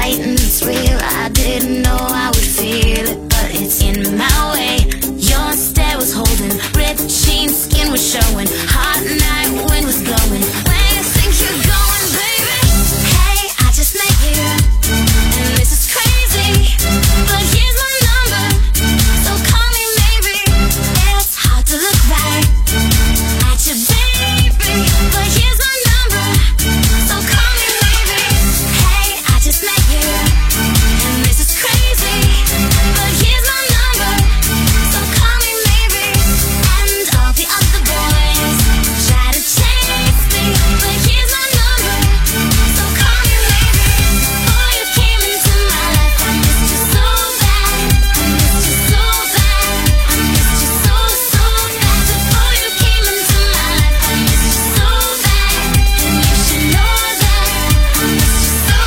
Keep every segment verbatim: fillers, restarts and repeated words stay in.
right and it's real. I didn't know I would feel it, but it's in my way. Your stare was holding, ripped jeans, skin was showing, hot night wind was blowing. Where you think you're going, baby? Hey, I just met you, and this is crazy, but here's my number, so call me maybe. It's hard to look right at you, baby, but here's my number, so call me maybe. Hey, I just met you, and this is crazy, but here's my number, so call me maybe. And all the other boys try to chase me, but here's my number, so call me maybe. Before you came into my life, I missed you so bad, I missed you so bad, I missed you so, so bad. Before you came into my life, I missed you so bad, and you should know that I missed you so,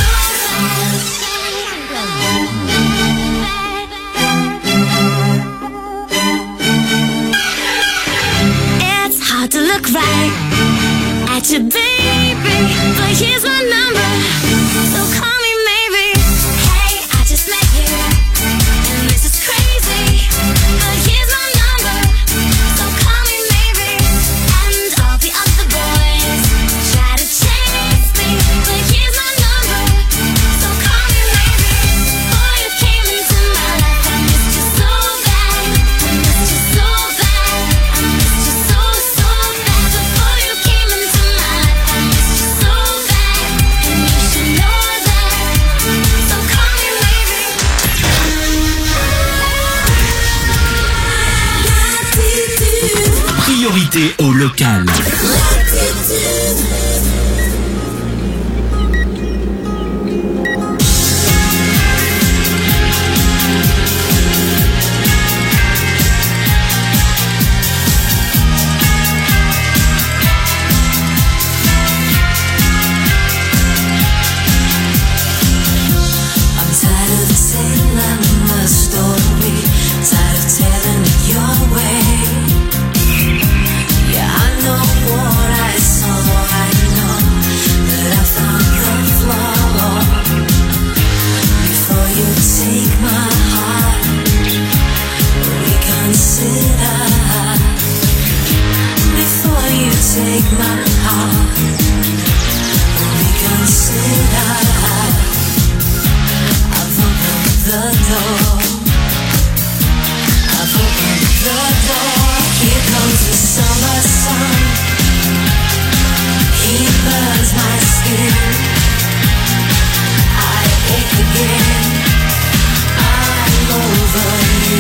so bad. It's hard to look right at you, baby, but here's my number, so call me maybe. Hey, I just met you, and this is crazy, but here's my number, so call me maybe. And all the other boys try to chase me, but here's my number, so call me maybe. Before you came into my life, I missed you so bad, I missed you so bad, I missed you so, so bad. Before you came into my life, I missed you so bad, and you should know that, so call me maybe. Priorité au local. I'm tired of the same endless story, tired of telling it your way. Yeah, I know what I saw, I know that I found the flaw. Before you take my heart, reconsider. Before you take my heart, reconsider. I've opened the door, I've opened the door. Here comes the summer sun, he burns my skin. I ache again, I'm over you.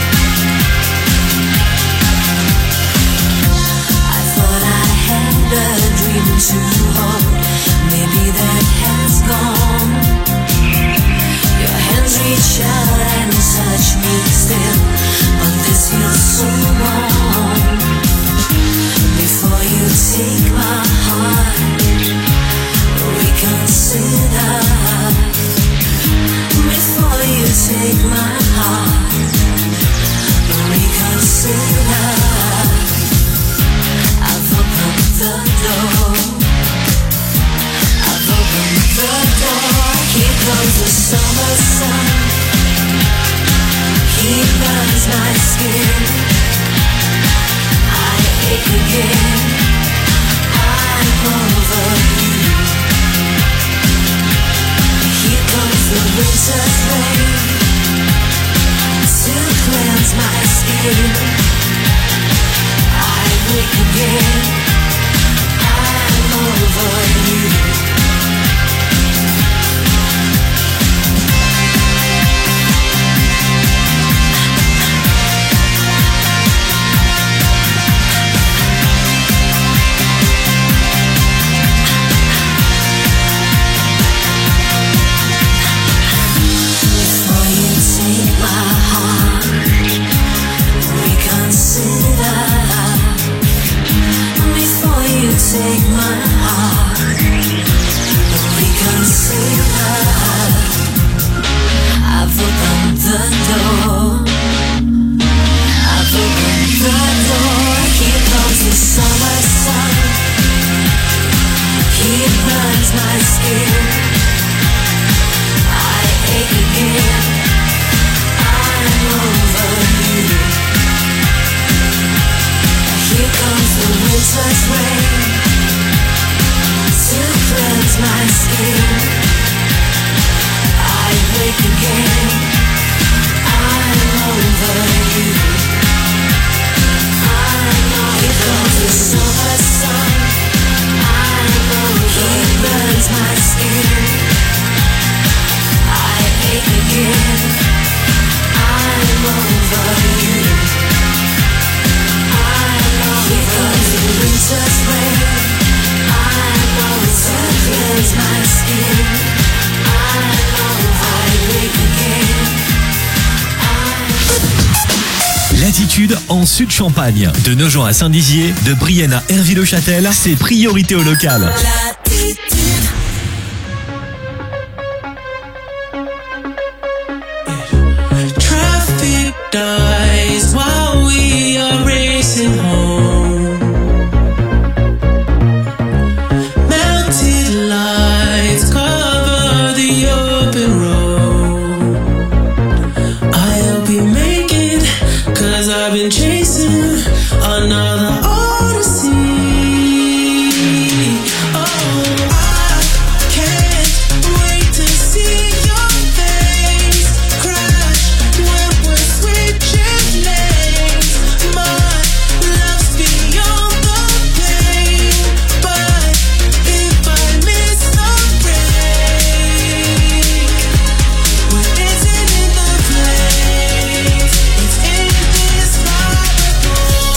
I thought I had a dream to hold, maybe that has gone. Your hands reach out and touch me still, but this feels so wrong. Before you take my heart, reconsider. Before you take my heart, reconsider. I've opened the door, I've opened the door. Here comes the summer sun, he burns my skin. I ache again, I'm over you. Here comes the winter rain to cleanse my skin. I wake again, I'm over you. Before you take my heart, reconsider. Before you take my heart, Latitude en Sud-Champagne. De Nogent à Saint-Dizier, de Brienne à Herville-le-Châtel, c'est priorité au local. Traffic dies while we are racing home. Melted lights cover the open road. I hope you make it, 'cause I've been chasing another odyssey. Oh, I can't wait to see your face crash when we're switching lanes. My love's beyond the pain, but if I miss the break, we're dancing in the flames. It's indescribable.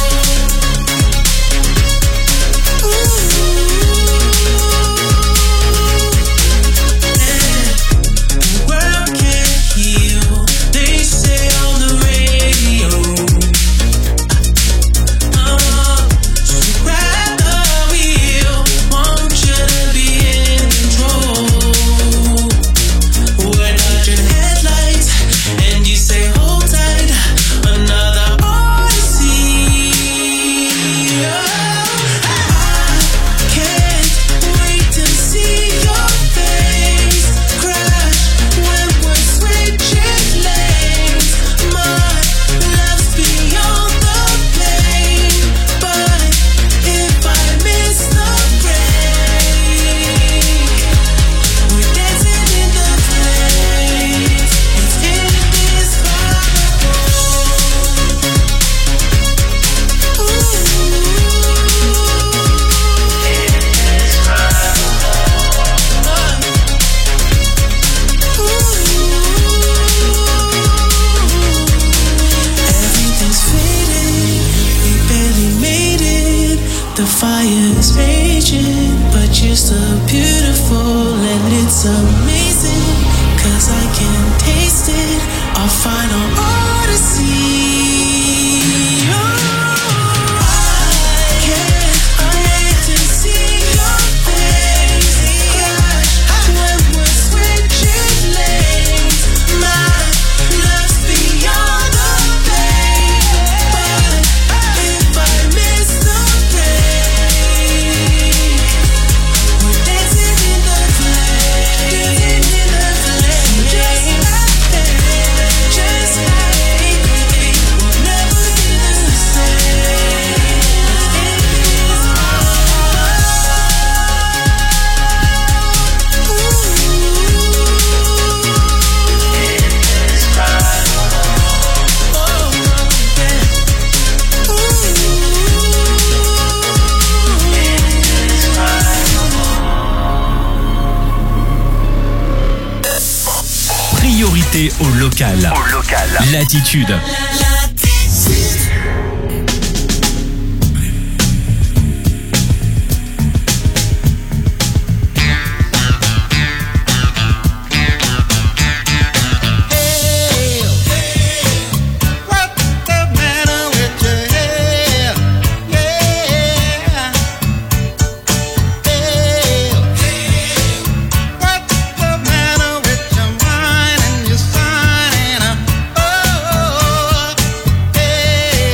The world can't heal, they say on the radio. Uh, so grab the wheel, want you to be in control. We're dodging headlights, and you say hold tight, another odyssey. Oh, I can't wait to see your face crash when we're switching lanes. My love's beyond the pain, but if I miss the break, we're dancing in the flames. It's indescribable. Everything's fading, we barely made it. The fire's raging, but you're so beautiful and it's amazing, 'cause I can taste it, our final odyssey. Oh, I can't wait to see your face crash when we're switching lanes. My love's beyond the pain, but if I miss the break, we're dancing in the flames, in the flames, just like that, just like we'll never be the same. Priorité au local. Au local. Latitude. What's the matter with your mind and your sign? Oh,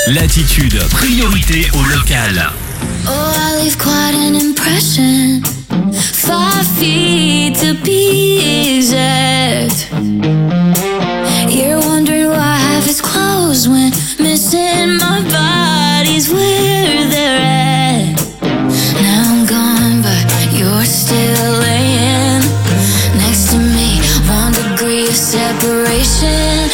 Latitude, priorité au local. Oh, I leave quite an impression. Five feet to be exact. You're wondering why I have his clothes when missing my body's where they're at. Now I'm gone, but you're still laying next to me. One degree of separation.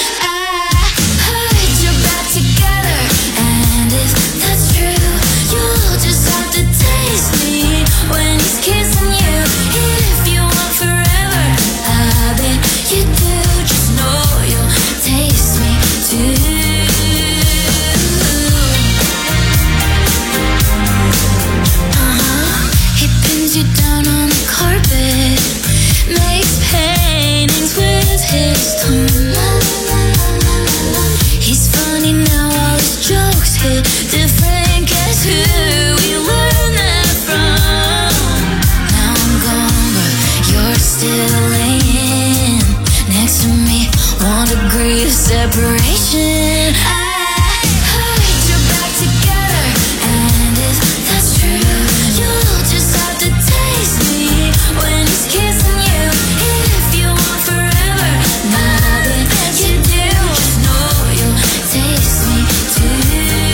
Separation. I heard you're back together, and if that's true, you'll just have to taste me when he's kissing you. If you want forever, nothing you do, just know you'll taste me too.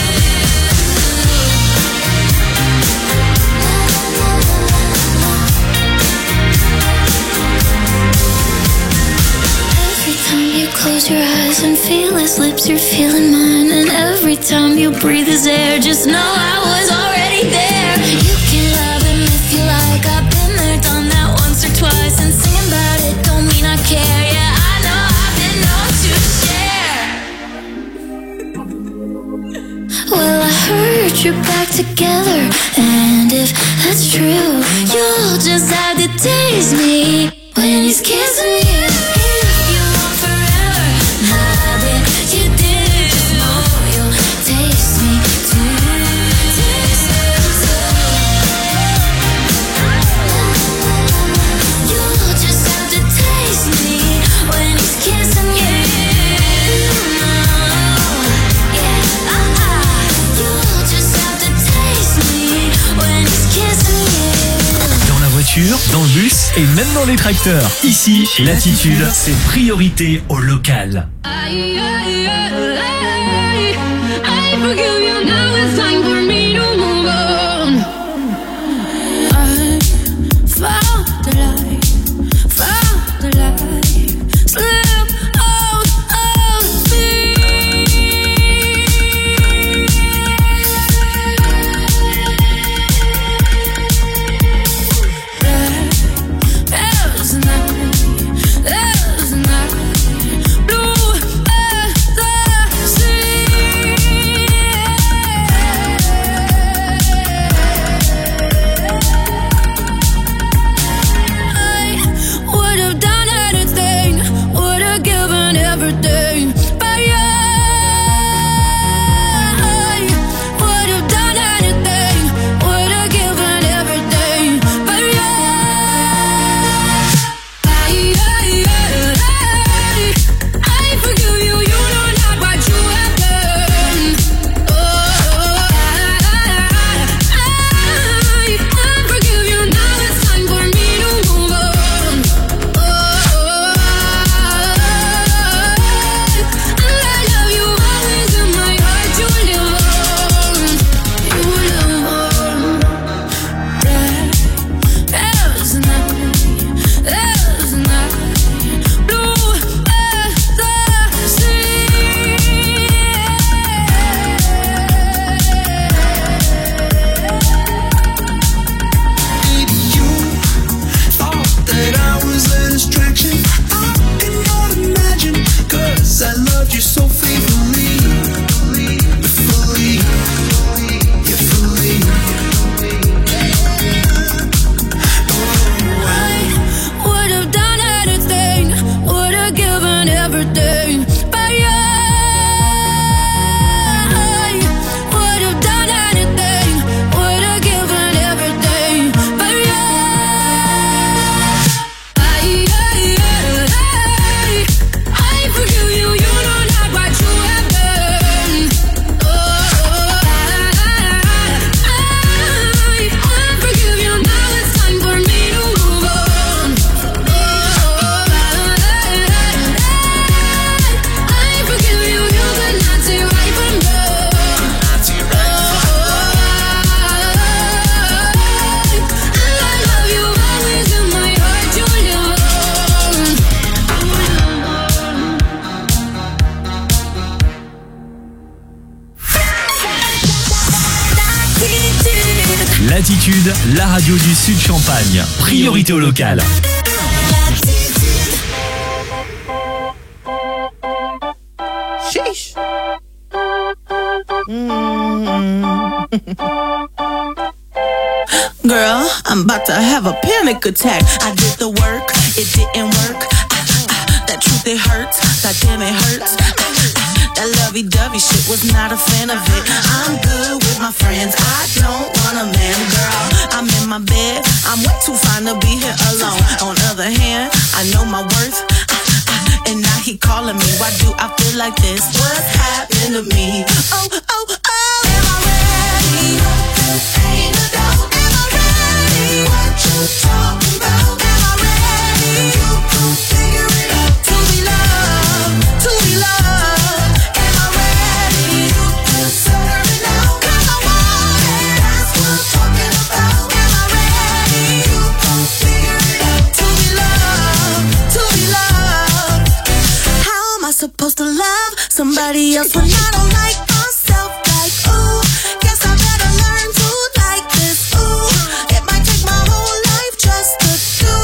Every time you close your eyes and feel his lips, you're feeling mine. And every time you breathe his air, just know I was already there. You can love him if you like. I've been there, done that once or twice. And singing about it don't mean I care. Yeah, I know I've been known to share. Well, I heard you're back together, and if that's true, you'll just have to taste me when he's kissing you. Dans le bus et même dans les tracteurs. Ici, Latitude, c'est priorité au local. I, I, I, I forgive you, now it's time for me to move on. I found the light, found the light, slip out of me. There's a night, there's a night, blue as the sea. Latitude, la radio du Sud Champagne. Priorité au local. Sheesh. Mm. Girl, I'm about to have a panic attack. I did the work, it didn't work. That truth, it hurts. God damn, it hurts. That lovey-dovey shit, was not a fan of it. I'm good with my friends, I don't want a man. Girl, I'm in my bed, I'm way too fine to be here alone. On the other hand, I know my worth, and now he calling me. Why do I feel like this? What's happened to me? Oh, oh, oh. Am I ready? Ain't no doubt. Am I ready? What you talking about? Am I ready? You can figure it out. To be loved, to be loved. Am I ready? You can serve it now. 'Cause I want it. That's what I'm talking about. Am I ready? You can figure it out. To be loved, to be loved. How am I supposed to love somebody else when I don't like myself? Like, ooh, guess I better learn to like this. Ooh, it might take my whole life just to do.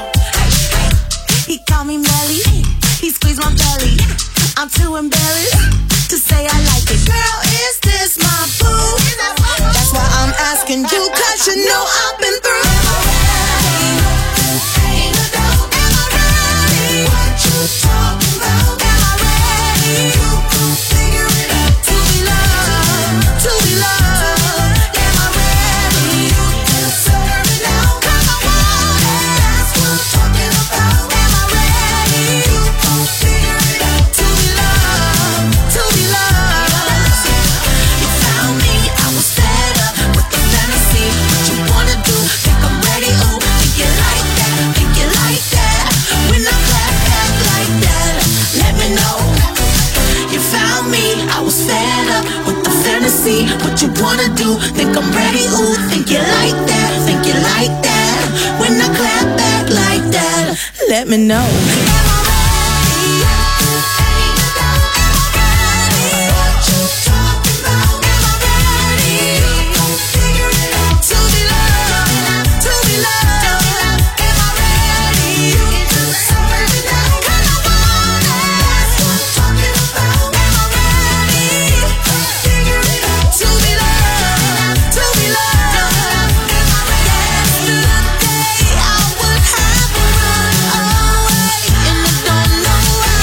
He called me Melly, he squeezed my belly. I'm too embarrassed to say I like it. Girl, is this my boo? That's why I'm asking you, 'cause you know I've been through. Am I ready? Ain't no doubt. Am I ready? What you talking about? Am I ready? You can figure it out. To be loved, to be loved. Am I ready? You can serve it now. 'Cause I want it. That's what I'm talking about. Am I ready? You can figure it out. To be loved, to be loved. You found me, I was fed up with the fantasy. What you wanna do? Think I'm ready? Ooh, think you like that? Think you like that? When I clap back like that, let me know. You found me, I was fed up with the fantasy. What you wanna do? Think I'm ready? Ooh, think you like that? Think you like that? When I clap back like that, let me know. Am I ready? Ain't no doubt. Am I ready? What you talking about? Am I ready? You can figure it out. To be loved, to be loved. Am I ready? You can serve it now. 'Cause I want it. That's what I'm talking about. Am I ready? You can figure it out. To be loved, to be loved. Am I ready? Yesterday I would have run away, and I don't know why.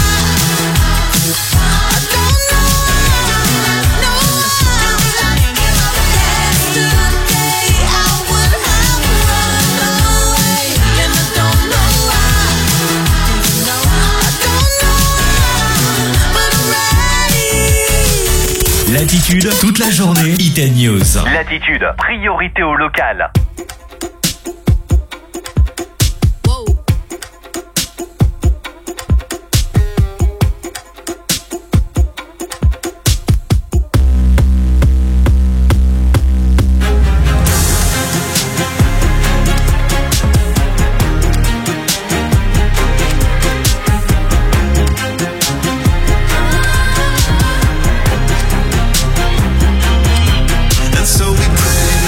I don't know why. No why. Yesterday I would have run away, and I don't know why. I don't know why, but I'm ready. Latitude, toute la journée. Hit and News. Latitude, priorité au local. And so we pray.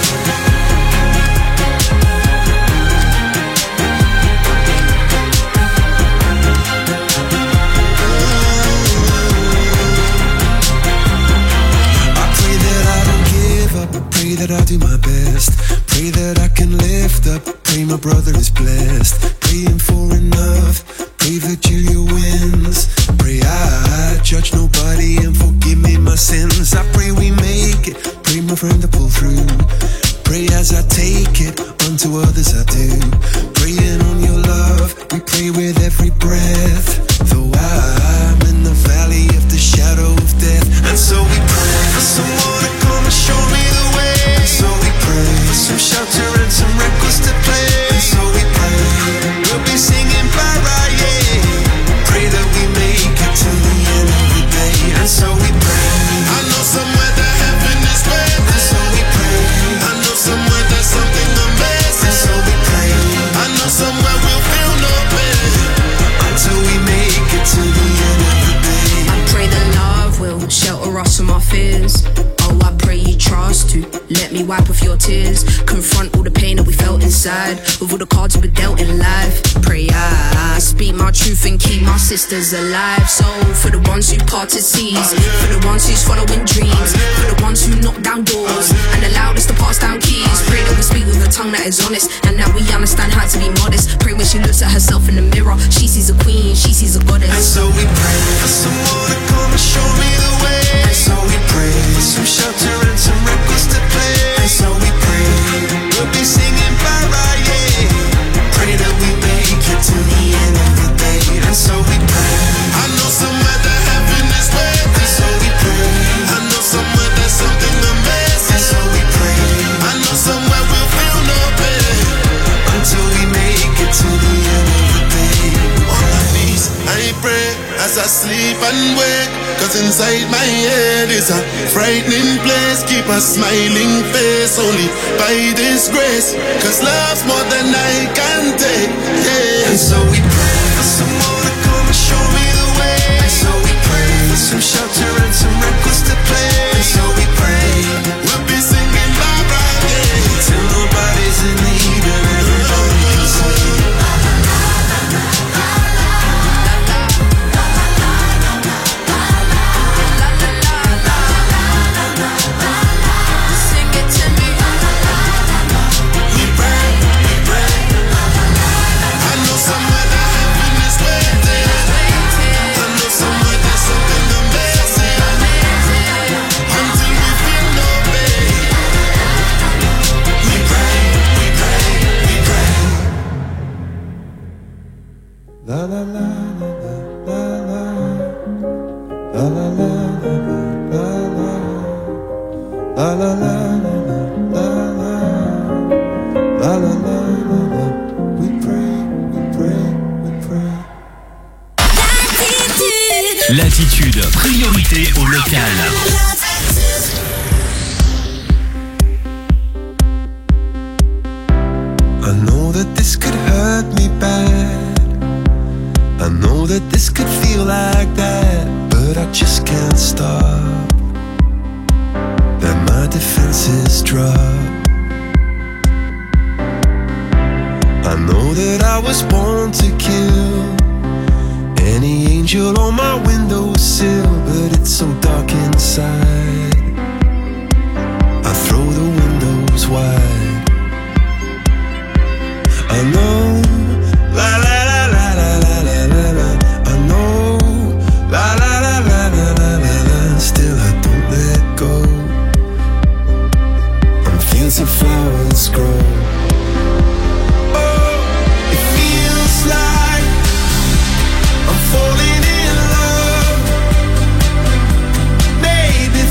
I pray that I don't give up. I pray that I do my best. Pray that I can lift up. Pray my brother is blessed. Praying for enough. Pray Virgilia wins. Pray I judge nobody and forgive me my sins. I pray we make it. Pray my friend to pull through. Pray as I take it, unto others I do. Praying on your love, we pray with every breath. Though I'm in the valley of the shadow of death. And so we pray for someone to come and show me the way. And so we pray for some shelter and some records to play. And so we pray we'll be singing para, yeah. Pray that we make it to the end of the day. And so we pray. I know somewhere that heaven is waiting. And so we pray. I know somewhere there's something amazing. And so we pray. I know somewhere we'll feel no pain until tears. Confront all the pain that we felt inside, with all the cards we were dealt in life. Pray I, I speak my truth and keep my sisters alive. So for the ones who parted seas, for the ones who's following dreams, for the ones who knock down doors and allowed us to pass down keys. Pray that we speak with a tongue that is honest, and that we understand how to be modest. Pray when she looks at herself in the mirror, she sees a queen, she sees a goddess. And so we pray for someone to come and show me the way. And so we pray for some shelter and some records to play. And so we pray we'll be singing bye-bye, yeah. Pray that we make it to the end of the day. And so we pray. I know somewhere that heaven is waiting. And so we pray. I know somewhere there's something amazing. And so we pray. I know somewhere we'll feel no pain until we make it to the end of the day. On my knees, I pray as I sleep and wake, cause inside my head is a frightening place. Keep a smiling face only by this grace, cause love's more than I can take, yeah. And so we pray for someone to come and show me the way. And so we pray for some shelter and some records to play. And so we pray we'll be singing bye-bye, yeah, till nobody's in need and everybody can sing. La la la la la la la la la la la la la la la la. We pray, we pray, we pray. L'attitude, priorité au local. I know that this could hurt me bad. I know that this could feel like that, but I just can't stop. That my defenses drop. I know that I was born to kill any angel on my windowsill, but it's so dark inside. I throw the windows wide. I know, la la la la la la la la la. I know, la la la la la la la la. Still I don't let go. On fields of flowers grow. Oh, it feels like I'm falling in love. Maybe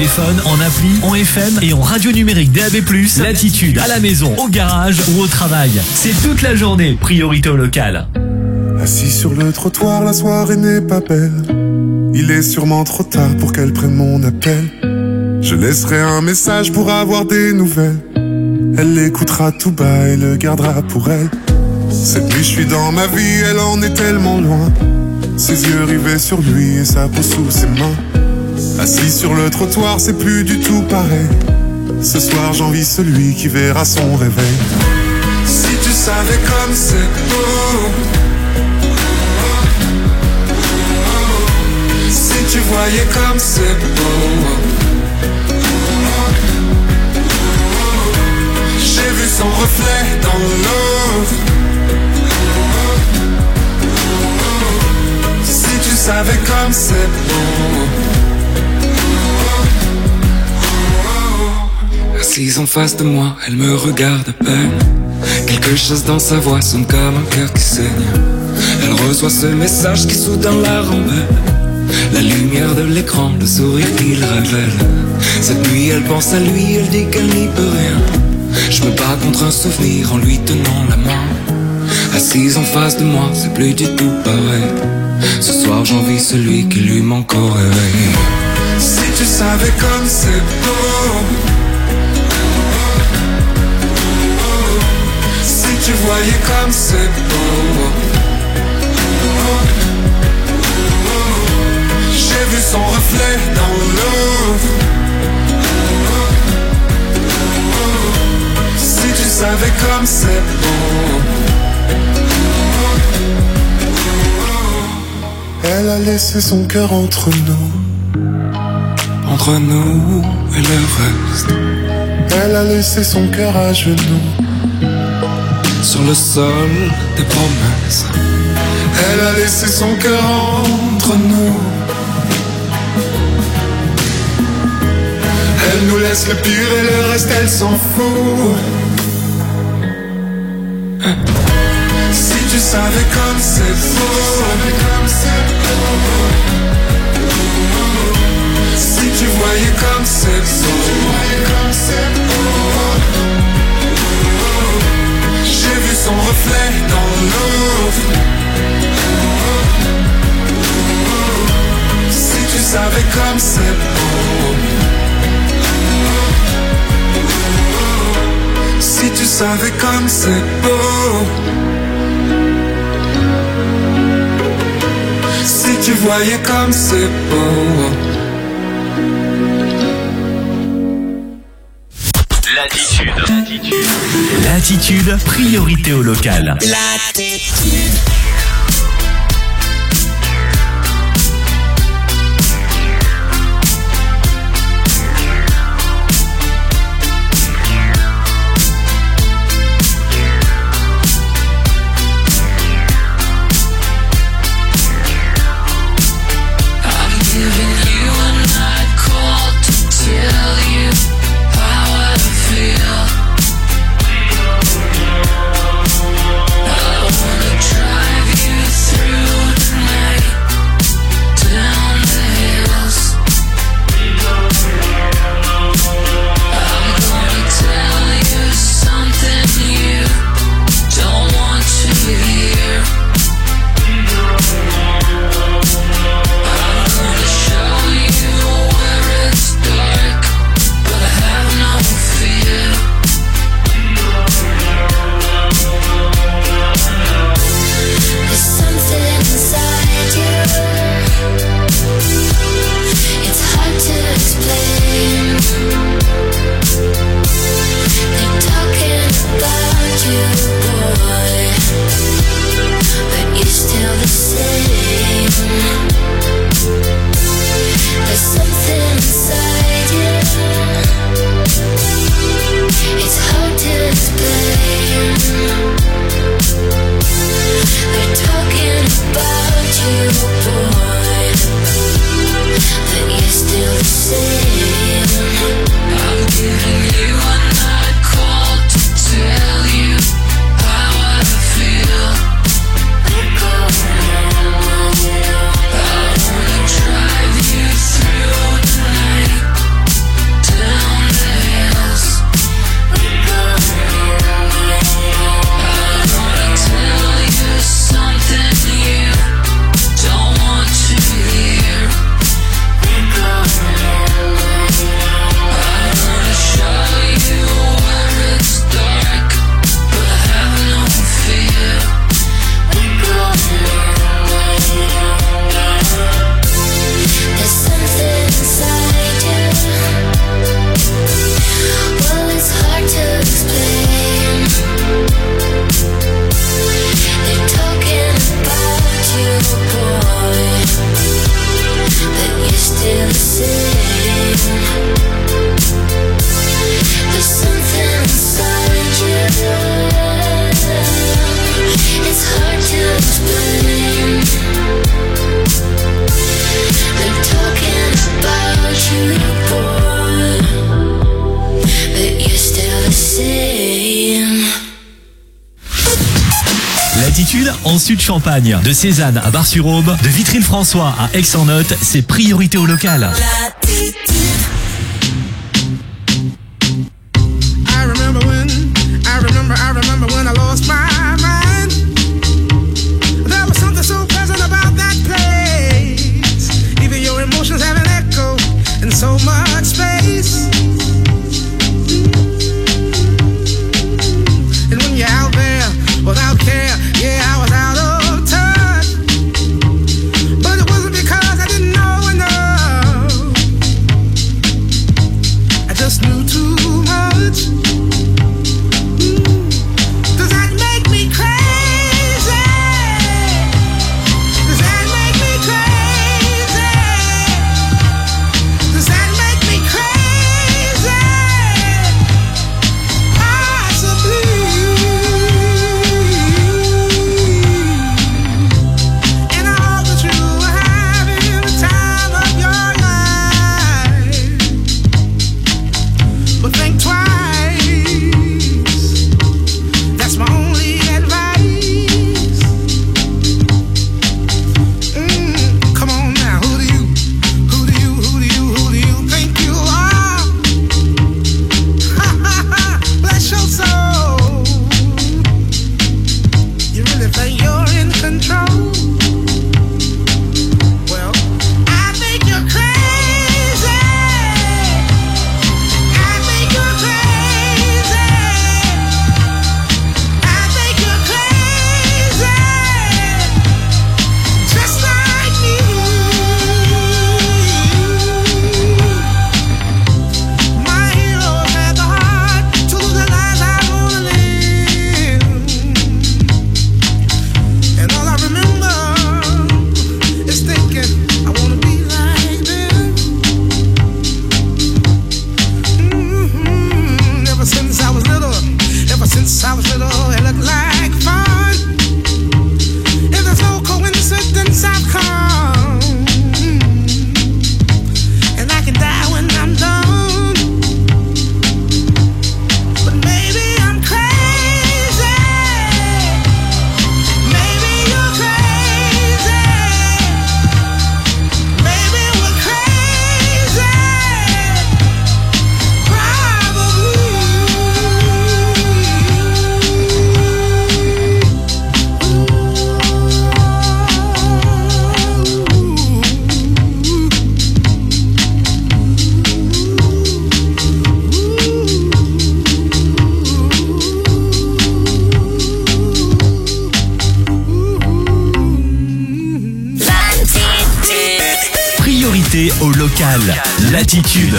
téléphone, en appli, en F M et en radio numérique D A B plus, Latitude, à la maison, au garage ou au travail. C'est toute la journée, priorité au local. Assis sur le trottoir, la soirée n'est pas belle. Il est sûrement trop tard pour qu'elle prenne mon appel. Je laisserai un message pour avoir des nouvelles. Elle l'écoutera tout bas et le gardera pour elle. Cette nuit je suis dans ma vie, elle en est tellement loin. Ses yeux rivés sur lui et sa peau sous ses mains. Assis sur le trottoir, c'est plus du tout pareil. Ce soir j'envie celui qui verra son réveil. Si tu savais comme c'est beau, si tu voyais comme c'est beau. J'ai vu son reflet dans l'eau. Si tu savais comme c'est beau. Assise en face de moi, elle me regarde à peine. Quelque chose dans sa voix sonne comme un cœur qui saigne. Elle reçoit ce message qui soudain la rend belle. La lumière de l'écran, le sourire qu'il révèle. Cette nuit elle pense à lui, elle dit qu'elle n'y peut rien. Je me bats contre un souvenir en lui tenant la main. Assise en face de moi, c'est plus du tout pareil. Ce soir j'envie celui qui lui manque au réveil. Si tu savais comme c'est beau. Si tu voyais comme c'est beau. J'ai vu son reflet dans l'eau. Si tu savais comme c'est beau. Elle a laissé son cœur entre nous. Entre nous et le reste. Elle a laissé son cœur à genoux. Sur le sol des promesses. Elle a laissé son cœur entre nous. Elle nous laisse le pire et le reste elle s'en fout. Si tu savais comme c'est beau. Si tu voyais comme c'est beau. J'ai vu son reflet dans l'eau. Si tu savais comme c'est beau. Si tu savais comme c'est beau. Si tu voyais comme c'est beau. Latitude. Latitude. Latitude, priorité au local. Latitude. Drive Latitude en Sud-Champagne. De Cézanne à Bar-sur-Aube, de Vitry-le-François à Aix-en-Othe, c'est priorité au local. I remember when, I remember, I remember when I lost my mind. There was something so pleasant about that place. Even your emotions have an echo in so much space. And when you're out there without care, yeah, I was out of touch. But it wasn't because I didn't know enough. I just knew too much. Does that make me crazy? Does that make me crazy? Does that make me crazy? Possibly. And I hope that you are having the time of your life. But think twice. That's my only advice. Mm, come on now, who do you, who do you, who do you, who do you think you are? Ha ha ha, bless your soul. You really think you're in control? Well, I think you're crazy. I think you're crazy. I think you're crazy. Just like me. My heroes had the heart to lose the lives I wanna live. And all I remember is thinking I wanna be like them. Mhm. Ever since I was little, ever since I was little, it looked like fun. If there's no coincidence, I've come. And I can die when I'm done. But maybe I'm crazy. Maybe you're crazy. Maybe we're crazy. Priorité au local. Latitude.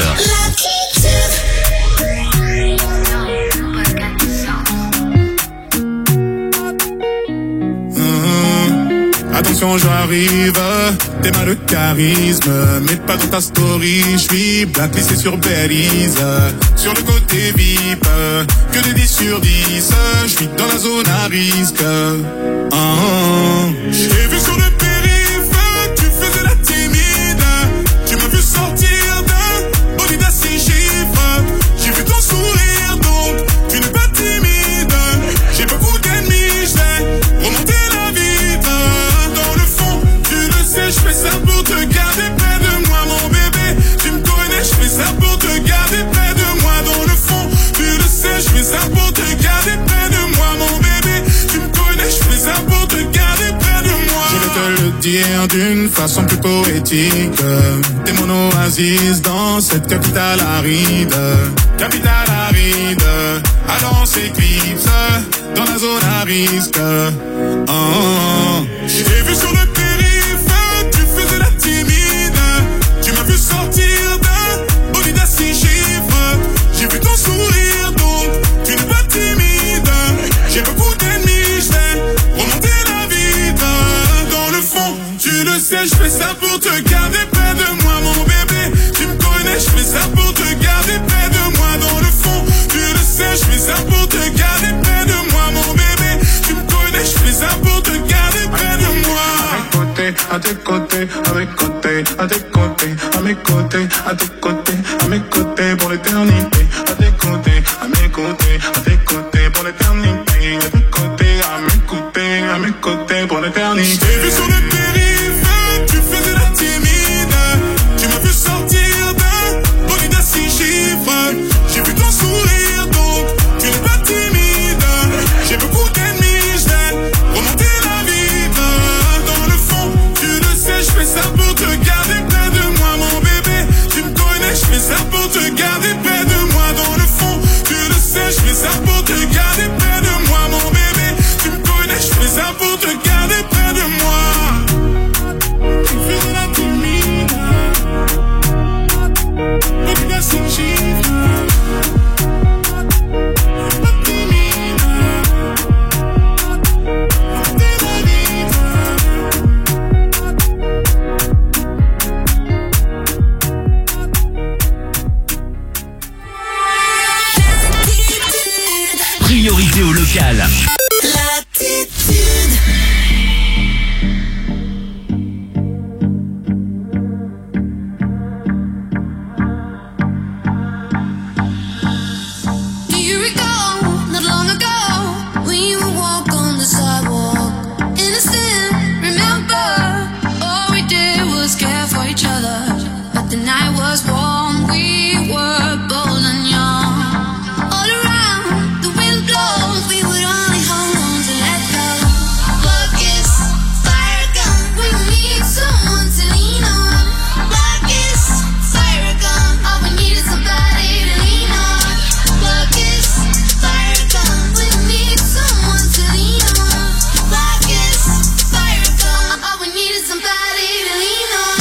Attention, j'arrive, t'es mal de charisme, mais pas dans ta story, j'suis blacklisté sur Belize, sur le côté V I P, que des dix sur dix, j'suis dans la zone à risque. Ah, ah. J'ai vu sur le périph', tu faisais la timide, tu m'as vu sortir d'un bolide à six chiffres, j'ai vu ton sourire donc, tu n'es pas timide, j'ai beaucoup d'ennemis, j'ai remonté la vitre. Je fais ça pour te garder près de moi, mon bébé. Tu me connais, je fais ça pour te garder près de moi. Dans le fond, tu le sais, je fais ça pour te garder près de moi, mon bébé. Tu me connais, je fais ça pour te garder près de moi. Je vais te le dire d'une façon plus poétique. T'es mon oasis dans cette capitale aride. Capitale aride, alors on s'éclipse dans la zone à risque. Oh, oh. J'ai vu sur le tu m'as vu sortir d'un bolide à six chiffres. J'ai vu ton sourire donc tu n'es pas timide. J'ai beaucoup d'ennemis, j'ai remonté la vitre. Dans le fond, tu le sais, je fais ça pour te garder près de moi, mon bébé. Tu me connais, je fais ça pour te garder près de moi. Dans le fond, tu le sais, je fais ça pour te garder près de moi, mon bébé. Tu me connais, je fais ça pour te garder près de moi. À tes côtés, à mes côtés, à tes côtés, à mes côtés, à tes côtés, à mes côtés pour l'éternité. À tes côtés, à mes côtés, à tes côtés pour l'éternité. À tes côtés, à mes côtés, à mes côtés pour l'éternité. Je t'ai vu sur le périph', tu faisais la timide. Tu m'as vu sortir d'un bolide à six chiffres. J'ai vu ton sourire donc tu n'es pas timide. J'ai beaucoup d'ennemis, je vais remonter la vie. Dans le fond, tu le sais, je fais ça pour te garder près de moi, mon bébé. Tu me connais, je fais ça pour te garder près de moi. Dans le fond, tu le sais, je fais ça pour te garder près de moi, mon bébé. Tu me connais, je fais ça pour te garder près de moi. Tu fais de la timide, petit gars sans chiffre. Pas timide, t'es la vie. Priorité au local. Latitude. Do you recall, not long ago, we would walk on the sidewalk, innocent, remember, all we did was care for each other, but the night was warm, we were bold and young, all around, the wind blows, we would only hold on to let go, focus, fire gun, we need someone to lean on, focus, fire gun, all we need is somebody to lean on, focus, fire gun, we need someone to lean on, focus, fire gun, all we need is somebody to lean on.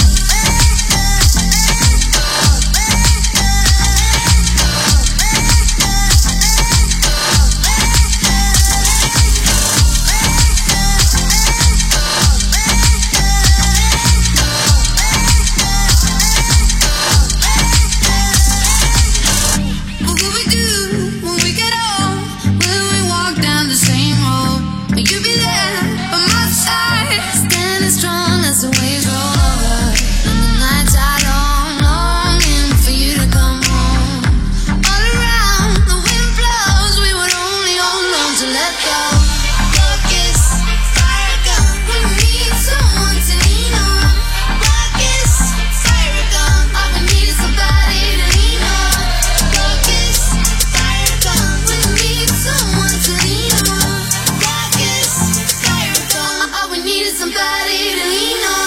What will we do when we get old? Will we walk down the same road? Will you be there by my side, standing strong as the waves roll over? And the nights are long, longing for you to come home. All around, the wind blows, we would only hold on to let go. Focus, fire gun, we need someone to lean on. Focus, fire gun, all we need is somebody to lean on. Focus, fire gun, we need someone to lean on. Focus, fire gun, all we need is somebody to lean on.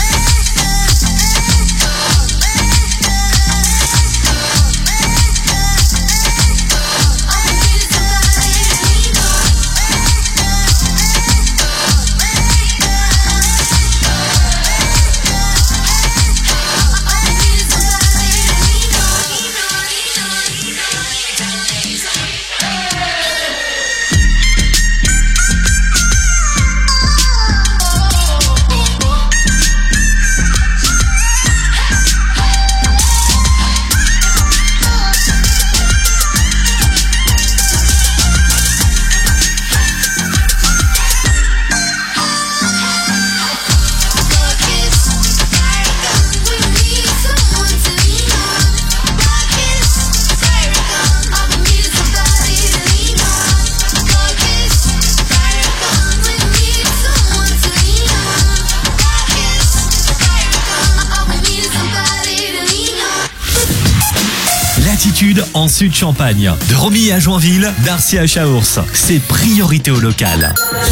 Latitude en Sud-Champagne. De Romilly à Joinville, d'Arcy à Chaours. C'est priorité au local.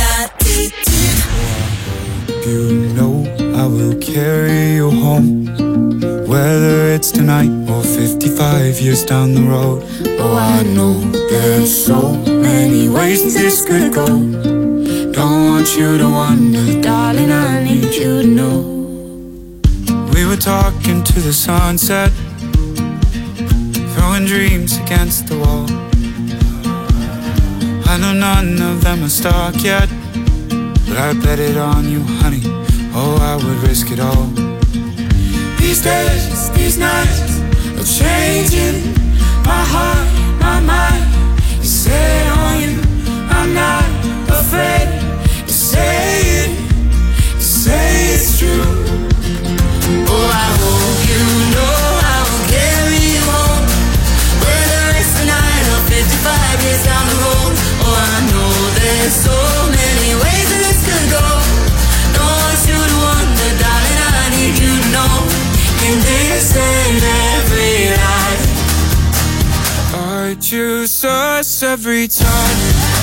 You know I will carry you home, whether it's tonight or fifty-five years down the road. Oh, I know there's so many ways this could go. Don't want you to wonder, darling, I need you to know. We were talking to the sunset, throwing dreams against the wall. I know none of them are stuck yet, but I bet it on you, honey. Oh, I would risk it all. These days, these nights are changing my heart, my mind is set on you. I'm not afraid to say it, to say it's true. Oh, I hope you know I will carry you home, whether it's tonight or fifty-five years down the road. Oh, I know there's so many ways that this could I choose us every time.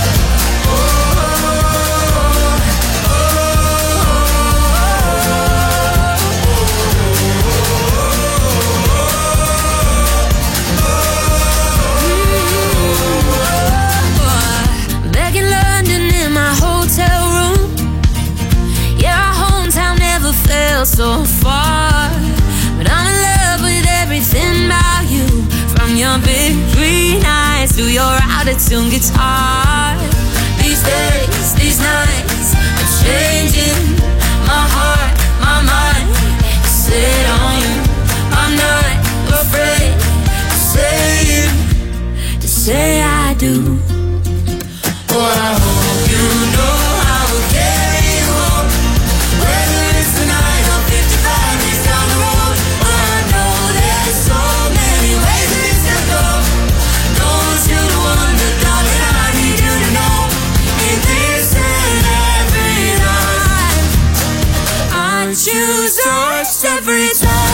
Back in London in my hotel room, yeah, our hometown never felt so far. But I'm in love with everything about you, from your big green eyes to your out-of-tune guitar. These days, these nights are changing my heart, my mind is set on you. I'm not afraid to say it, to say I do. Oh, I hope you know I will carry you home, whether it's tonight or fifty-five years down the road. I know there's so many ways that this can go. Don't you wonder, darling, I need you to know, in this and every life, I choose us every time.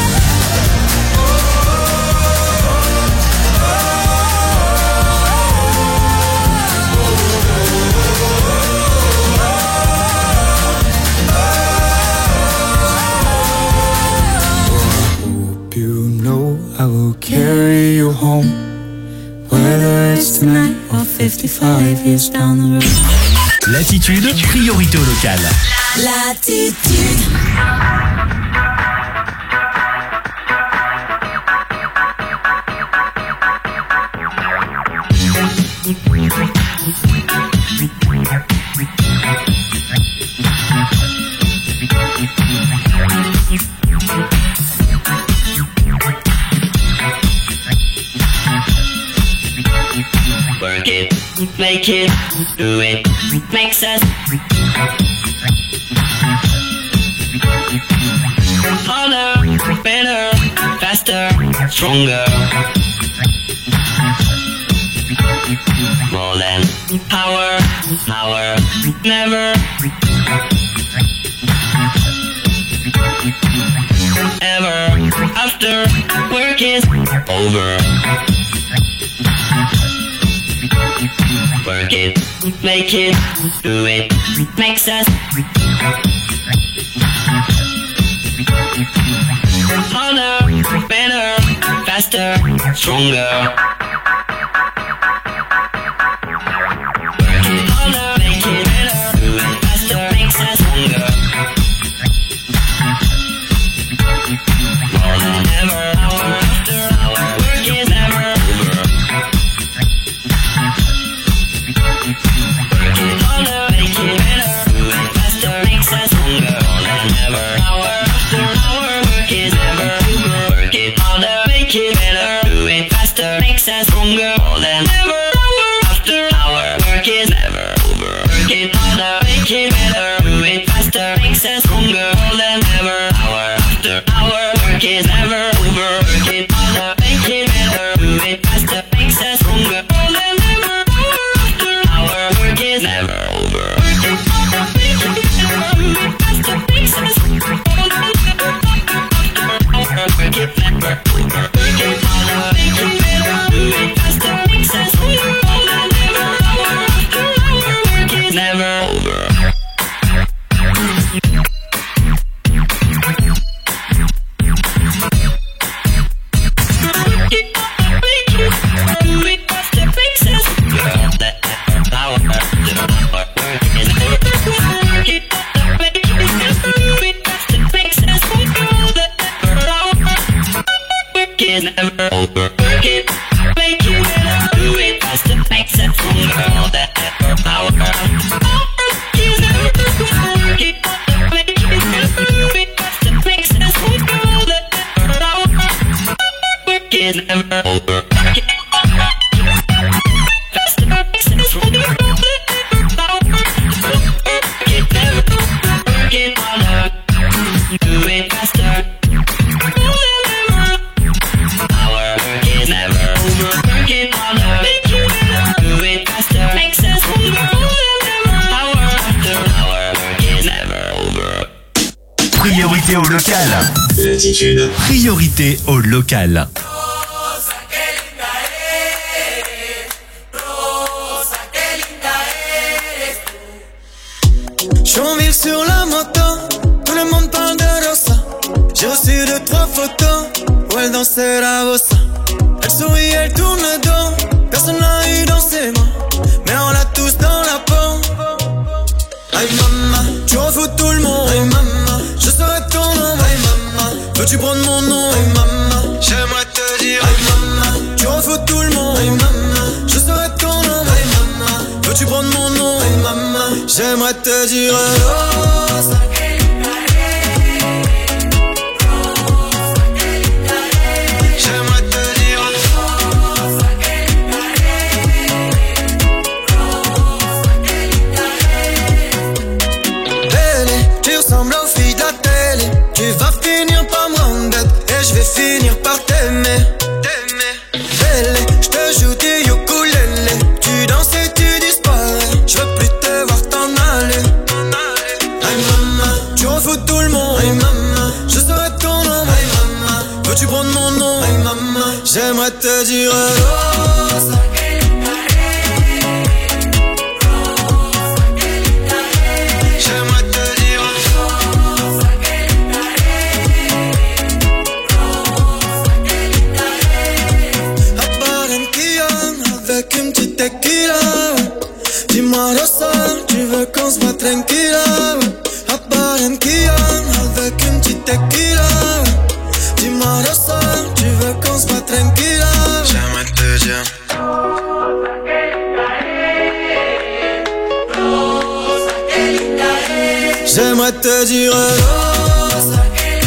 I will carry you home, whether it's tonight or fifty-five years down the road. L'attitude, priorité au local. L'attitude. Work it, make it, do it, makes us harder, better, faster, stronger. More than power, power, never. Ever, after work is over. Work it, make it, do it, makes us harder, better, faster, stronger. Work it harder, make it better, do it faster, makes us stronger. More than ever, hour after hour, work is never over. Work it harder, make it better, do it faster, makes us stronger. More than ever, hour after hour, work is never over. Work it harder, make it better, do it faster, makes us stronger. More than ever, hour after hour, work is never over. Work it harder, make it better, do it faster, makes us stronger. More than ever, hour after hour, work is never over. Work it harder, make it better, do it faster, makes us stronger. More than ever, hour after hour, work is never over. Work it harder, make it better, do it faster, makes us stronger. More than ever, hour, work it never over. Work it harder, make it better, do it faster, makes us stronger. More than ever, hour after hour, work is never over. Never over. Work it, make it better, do it faster, makes it stronger. All that ever power. Work is never over. Work it, make it better, do it faster, makes it stronger. All that ever power. Work is never over. Work it faster, makes it stronger. All that ever power. Work it never over. Work it harder, do it faster. Priorité au local. L'attitude. Priorité au local. sur la moto, tout le monde parle de Rosa. J'ai reçu deux, trois photos où elle dansait la bossa. Elle sourit, elle tourne le dos, personne n'a eu dans ses mains, mais on l'a tous dans la peau. Aïe mama, tu refous tout le monde. Aïe mama, je serai ton nom. Aïe mama, veux-tu prendre mon nom? Aïe mama, j'aimerais te dire. Aïe mama, tu refous tout le monde. Aïe mama, je serai ton nom. Aïe mama, veux-tu prendre mon nom? Aïe mama, j'aimerais te dire. Rosa. Tu vas finir par me rendre bête et je vais finir par t'aimer. Belle, je te joue du ukulélé. Tu danses et tu disparais. Je veux plus te voir t'en aller. Aïe mama, tu refous tout le monde. Aïe mama, je serai ton nom. Aïe mama, veux-tu prendre mon nom? Aïe mama, j'aimerais te dire Rosa. Dis-moi Rosa, tu veux qu'on se voit tranquilla? À Barranquilla, avec une petite tequila. Dis-moi Rosa, tu veux qu'on se voit tranquilla? J'aimerais te dire. J'aimerais te dire Rosa.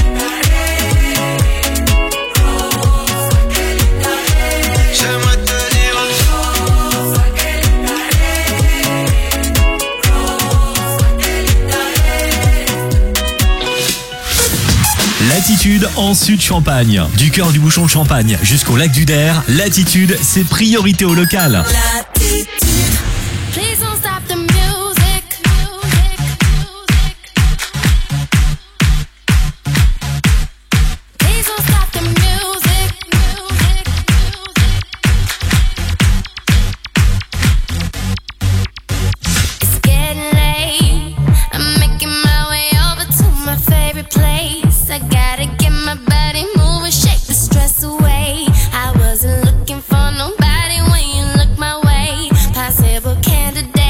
Latitude en Sud-Champagne. Du cœur du bouchon de Champagne jusqu'au lac du Der, Latitude, c'est priorité au local. Please don't stop the music. Please don't stop the music. It's getting late. I'm making my way over to my favorite place. I gotta get my body moving, shake the stress away. I wasn't looking for nobody when you look my way. Possible candidate.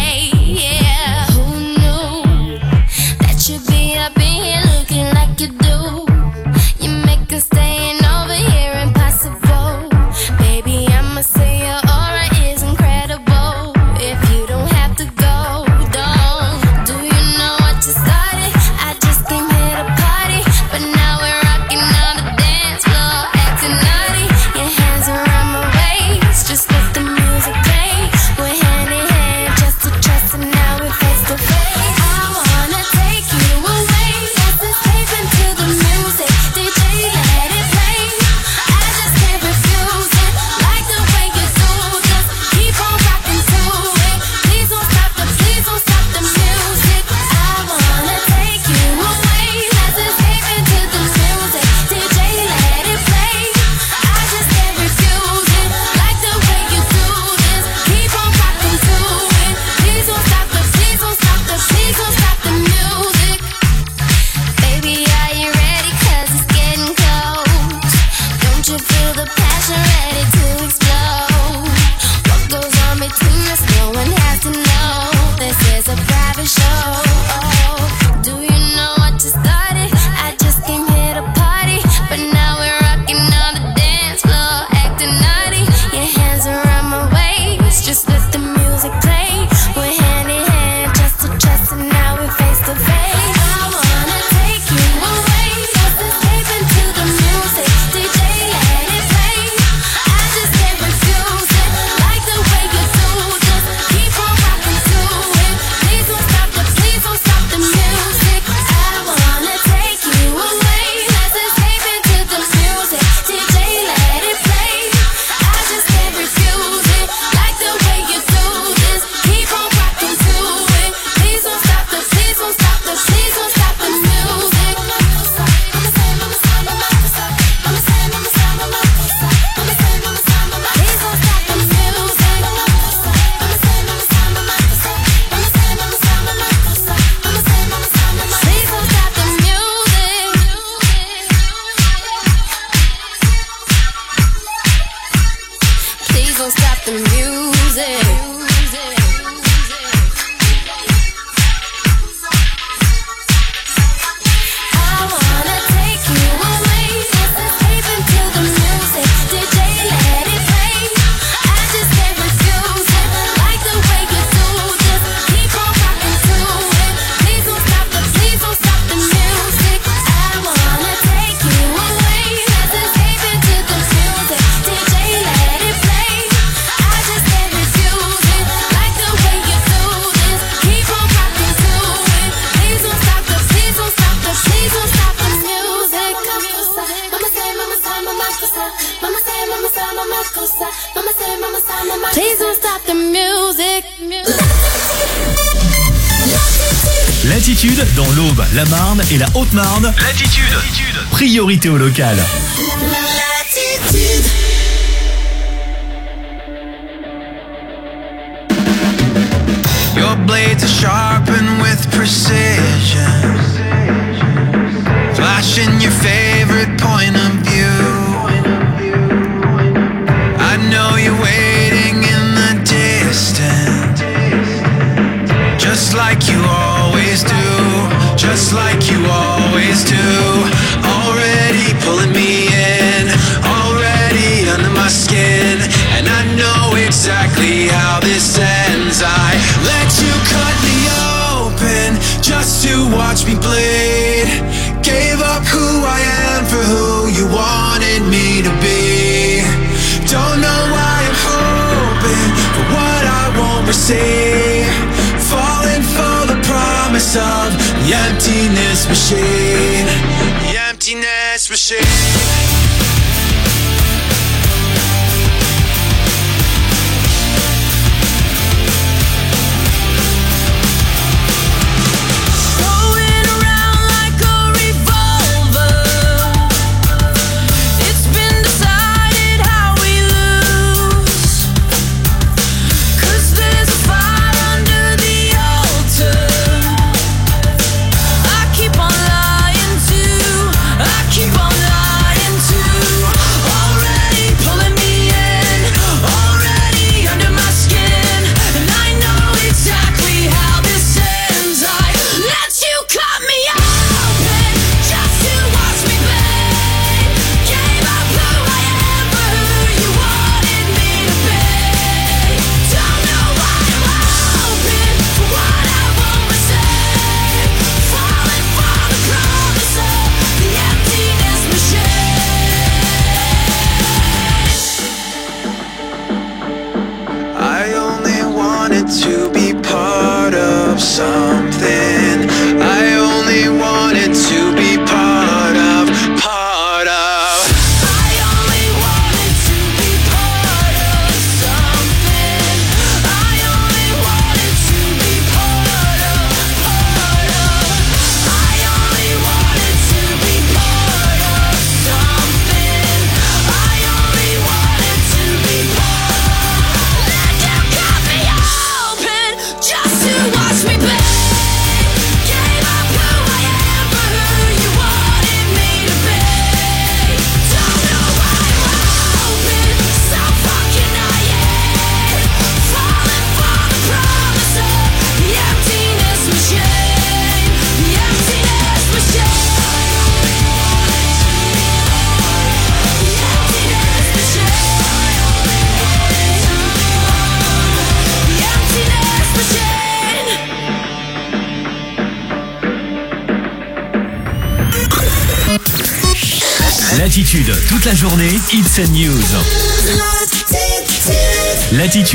music. I wanna take you away, escape into the music. D J, let it play. I just can't refuse it. Like the way you do this. Keep on rocking to it. Please don't stop the, please don't stop the music. I wanna take you away, escape into the music. D J, let it play. I just can't refuse it. Like the way you do this. Keep on rocking to it. Please don't stop the, please don't stop the, please don't stop the music. Mama say, mama say, mama cosa. Mama say, mama say, mama cosa. Mama say, mama say, mama cosa. Please don't stop the music. Latitude dans l'Aube, la Marne et la Haute-Marne. Latitude. Priorité au local. Latitude. Your blades are sharpened with precision, flashing your favorite point of view. I know you're waiting in the distance, just like you always do, just like you always do. Already pulling me in, already under my skin, and I know exactly how this ends. I let you cut me open just to watch me bleed. Gave up who I am for who you wanted me to be. Don't know why I'm hoping for what I won't receive. Falling for the promise of the emptiness machine. The emptiness machine. Going around like a revolver. It's been decided how we lose. 'Cause there's a fire under the altar. I keep on lying to, I keep on lying to. Already pulling me in, already under my skin, and I know exactly how this ends. I let you cut me open just to watch me bleed. Gave up who I am for who you wanted me to be. Don't know why I'm hoping for what I won't receive. Falling for the promise of the emptiness machine. I only wanted to be part of something. I only wanted to be part of, part of. I only wanted to be part of something. I only wanted to be part of, part of. I only wanted to be part of something. I only wanted to be part. Let you cut me open just to watch me bleed. Gave up who I am for who you wanted me to be. Don't know why I'm hoping, so fucking naive. Falling for the promise of the emptiness machine. The emptiness machine. The emptiness machine. The emptiness machine. Latitude, toute la journée, It's and News. Latitude.